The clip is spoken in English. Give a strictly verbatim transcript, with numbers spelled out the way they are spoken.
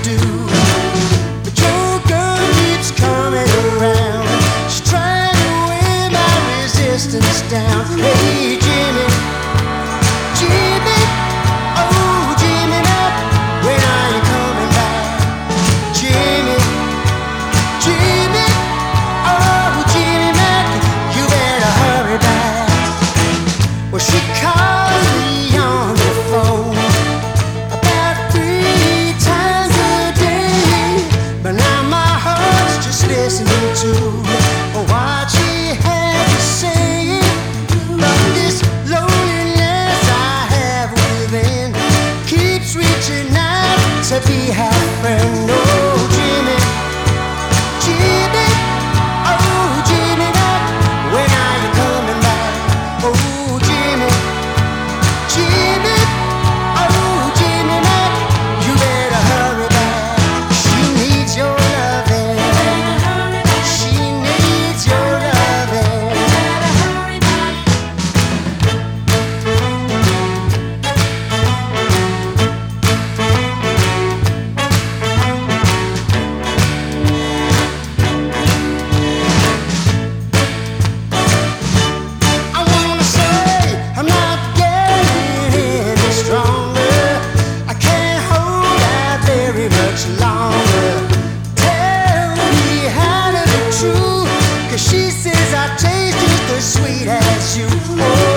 do. But your girl keeps coming around. She's trying to weigh my resistance down. Hey Jimmy, Jimmy, oh Jimmy Mac, when are you coming back? Jimmy, Jimmy, oh Jimmy Mac, you better hurry back. Well, she called me on the phone about three times a day, but now my heart's just listening to what she had to say. But this loneliness I have within keeps reaching out to be her friend. Oh Jimmy, Jimmy, oh Jimmy Mac, when are you coming back? Oh Jimmy, Jimmy, oh Jimmy Mac, you better hurry back. She needs your loving. She needs your loving. I wanna say I'm not getting any stronger. I can't hold out very much longer. Tell me how to be true, 'cause she says I taste just as sweet as you. Oh